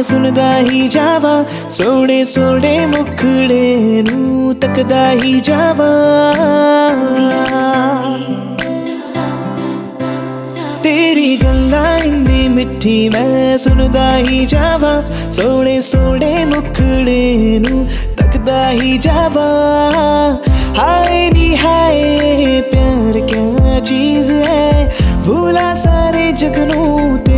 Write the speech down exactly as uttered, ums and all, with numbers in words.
मैं सुनदा ही जावा, सोने सोने मुखड़े नू तकदा ही जावा। तेरी गल्लां इन्नी मिठी मैं सुनदा ही जावा, सोने सोने मुखड़े नू तकदा ही जावा। हाय नी हाय प्यार क्या चीज है, भूला सारे जग नू।